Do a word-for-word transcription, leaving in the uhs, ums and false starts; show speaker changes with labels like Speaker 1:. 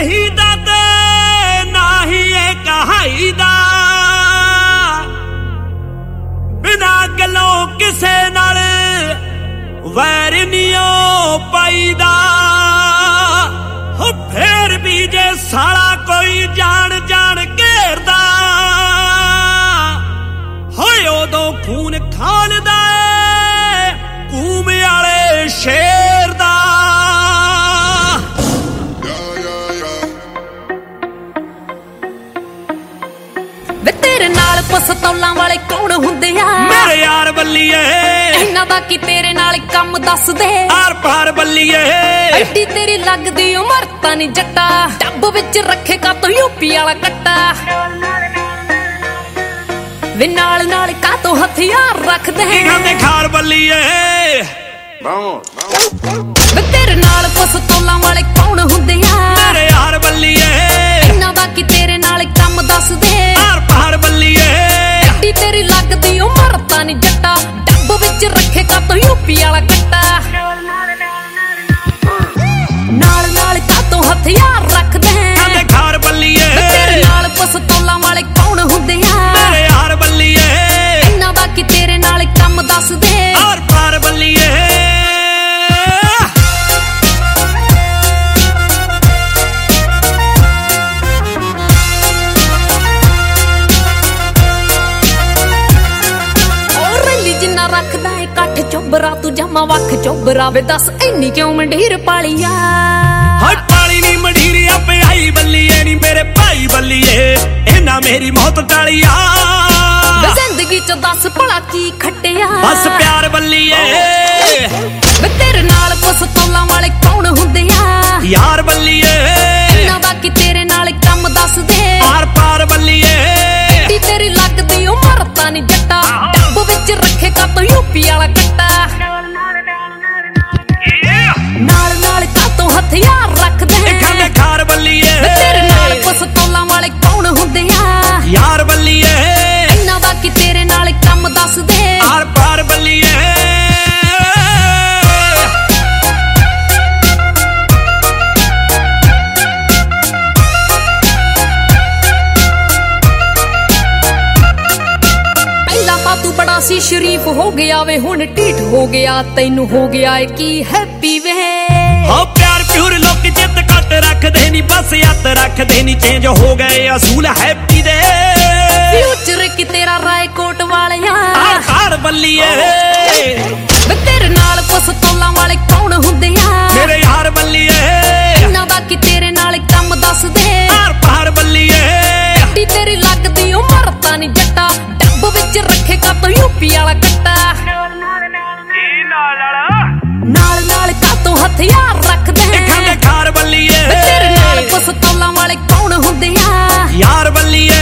Speaker 1: ਕਹੀਦਾ ਤੇ ਨਾ ਹੀ ਇਹ ਕਹਾਈਦਾ ਬਿਨਾ ਗੱਲੋਂ ਕਿਸੇ ਨਾਲ ਵੈਰ ਨੀ ਓ ਪਾਈਦਾ ਹੋ ਫੇਰ ਵੀ ਜੇ ਸਾਲਾ ਕੋਈ ਜਾਣ ਜਾਣ ਘੇਰਦਾ ਹੋਏ ਉਦੋਂ ਖੂਨ ਖਾਲਦਾ ਕੂਮ ਵਾਲੇ ਸ਼ੇਰ ਦਾ
Speaker 2: ਵੇ ਤੇਰੇ ਨਾਲ ਪਸਤੌਲਾਂ ਵਾਲੇ ਕੌਣ ਹੁੰਦੇ ਆ
Speaker 1: ਮੇਰੇ ਯਾਰ ਬੱਲੀਏ
Speaker 2: ਇਹਨਾਂ ਦਾ ਕੀ ਤੇਰੇ ਨਾਲ ਕੰਮ ਦੱਸ ਦੇ
Speaker 1: ਆਰ ਪਾਰ ਬੱਲੀਏ
Speaker 2: ਐਡੀ ਤੇਰੀ ਲੱਗਦੀ ਉਮਰ ਤਾਂ ਨੀ ਜੱਟਾ ਟੱਬ ਵਿੱਚ ਰੱਖੇ ਕਾ ਤੂੰ ਯੂਪੀ ਵਾਲਾ ਕੱਟਾ ਵੇ ਨਾਲ ਨਾਲ ਕਾ ਤੂੰ ਹਥਿਆਰ ਰੱਖਦੇ
Speaker 1: ਖਾਂਦੇ ਖਾਰ ਬੱਲੀਏ
Speaker 2: ਵੇ ਤੇਰੇ ਨਾਲ ਪਸਤੌਲਾਂ ਵਾਲੇ ਕੌਣ ਹੁੰਦੇ ਆ
Speaker 1: ਮੇਰੇ ਯਾਰ ਬੱਲੀਏ
Speaker 2: ਇਹਨਾਂ ਦਾ ਕੀ ਤੇਰੇ ਨਾਲ ਕੰਮ ਦੱਸ ਦੇ
Speaker 1: ਆਰ ਪਾਰ ਬੱਲੀਏ
Speaker 2: ਐਡੀ ਤੇਰੀ ਲੱਗਦੀ ਉਮਰ ਤਾਂ ਨੀ ਜੱਟਾ ਟੱਬ ਵਿੱਚ ਰੱਖੇ ਕਾ ਤੂੰ ਯੂਪੀ ਵਾਲਾ ਕੱਟਾ ਨਾਲ ਨਾਲ ਕਾ ਤੂੰ ਹਥਿਆਰ ਰੱਖਦੇ
Speaker 1: ਖਾਂਦੇ ਖਾਰ ਬੱਲੀਏ
Speaker 2: ਤੇਰੇ ਨਾਲ ਪਸਤੌਲਾਂ ਵਾਲੇ ਕੌਣ ਹੁੰਦੇ ਆ
Speaker 1: ਮੇਰੇ ਯਾਰ ਬੱਲੀਏ
Speaker 2: ਇਹਨਾਂ ਦਾ ਕੀ ਤੇਰੇ ਨਾਲ ਕੰਮ ਦੱਸ ਦੇ
Speaker 1: ਆਰ ਪਾਰ ਬੱਲੀਏ
Speaker 2: ਜਿੰਨਾ ਰੱਖਦਾ ਏ ਕੱਠ ਚੋਬਰਾ ਤੂੰ ਜਮਾ ਵੱਖ ਚੋਬਰਾ ਵੇ ਦੱਸ ਇੰਨੀ ਕਿਉਂ ਮੰਡੀਰ ਪਾਲੀਆ
Speaker 1: ਹਾਂ ਪਾਲੀ ਨੀ ਮੰਡੀਰ ਆਪੇ ਆਈ ਬੱਲੀਏ ਨੀ ਮੇਰੇ ਭਾਈ ਬੱਲੀਏ ਇਹਨਾਂ ਮੇਰੀ ਮੌਤ ਟਾਲੀਆ
Speaker 2: ਵੇ ਜ਼ਿੰਦਗੀ ਚ ਦੱਸ ਭਲਾ ਕੀ ਖੱਟਿਆ
Speaker 1: ਬਸ ਪਿਆਰ ਬੱਲੀਏ
Speaker 2: ਵੇ ਤੇਰੇ ਨਾਲ ਪਸਤੌਲਾਂ ਵਾਲੇ ਕੌਣ ਹੁੰਦੇ ਆ
Speaker 1: ਯਾਰ ਬੱਲੀਏ
Speaker 2: ਇਹਨਾਂ ਦਾ ਕੀ ਤੇਰੇ ਨਾਲ ਕੰਮ ਦੱਸ ਦੇ
Speaker 1: ਆਰ ਪਾਰ ਬੱਲੀਏ
Speaker 2: ਟੀ ਤੇਰੀ ਲੱਗਦੀ ਉਮਰ ਤਾਂ ਨੀ ਜੱਟਾ ਟੱਬ ਵਿੱਚ ਰੱਖੇ ਕਾ ਤੂੰ ਯੂਪੀ ਵਾਲਾ ਕੱਟਾ ਨਾਲ ਨਾਲ ਕਾ ਤੂੰ ਹਥਿਆਰ ਰੱਖਦੇ
Speaker 1: ਖਾਂਦੇ ਖਾਰ ਬੱਲੀਏ
Speaker 2: ਤੇਰੇ ਨਾਲ ਪਸਤੌਲਾਂ ਵਾਲੇ ਕੌਣ ਹੁੰਦੇ ਆ
Speaker 1: ਯਾਰ ਬੱਲੀਏ
Speaker 2: ਇਹਨਾਂ ਦਾ ਕੀ ਤੇਰੇ ਨਾਲ ਕੰਮ ਦੱਸ ਦੇ
Speaker 1: ਆਰ ਪਾਰ ਬੱਲੀਏ
Speaker 2: ਤੂੰ ਬੜਾ ਸੀ ਸ਼ਰੀਫ ਹੋ ਗਿਆ ਵੇ ਹੁਣ ਢੀਠ ਹੋ ਗਿਆ ਤੈਨੂੰ ਹੋ ਗਿਆ ਏ ਕੀ ਹੈਪੀ ਵੇ
Speaker 1: ਹਾਂ ਪਿਆਰ ਪਿਉਰ ਲੋਕ ਜਿੱਤ ਘੱਟ ਰੱਖਦੇ ਨੀ ਬਸ ਯੱਤ ਰੱਖਦੇ ਨੀ ਚੇਂਜ ਹੋ ਗਏ ਅਸੂਲ ਹੈਪੀ ਦੇ
Speaker 2: ਫਿਊਚਰ ਕੀ ਤੇਰਾ ਰਾਏਕੋਟ ਵਾਲਿਆ
Speaker 1: ਆਰ ਬੱਲੀਏ
Speaker 2: ਵੇ ਤੇਰੇ ਨਾਲ ਪਸਤੌਲਾਂ ਵਾਲੇ ਕੌਣ ਹੁੰਦੇ ਆ
Speaker 1: ਮੇਰੇ ਯਾਰ ਬੱਲੀਏ
Speaker 2: ਇਹਨਾਂ ਦਾ ਕੀ ਤੇਰੇ ਨਾਲ ਕੰਮ ਦੱਸ ਦੇ
Speaker 1: ਆਰ ਪਾਰ ਬੱਲੀਏ
Speaker 2: ਐਡੀ ਤੇਰੀ ਲੱਗਦੀ ਉਮਰ ਤਾਂ ਨੀ ਜੱਟਾ ਟੱਬ ਵਿੱਚ ਰੱਖੇ ਕਾ ਤੂੰ ਯੂਪੀ ਵਾਲਾ ਕੱਟਾ ਨਾਲ ਨਾਲ ਕਾ ਤੂੰ ਹਥਿਆਰ ਰੱਖਦੇ
Speaker 1: ਖਾਂਦੇ ਖਾਰ ਬੱਲੀਏ
Speaker 2: ਤੇਰੇ ਨਾਲ ਪਸਤੌਲਾਂ ਵਾਲੇ ਕੌਣ ਹੁੰਦੇ ਆ
Speaker 1: ਯਾਰ ਬੱਲੀਏ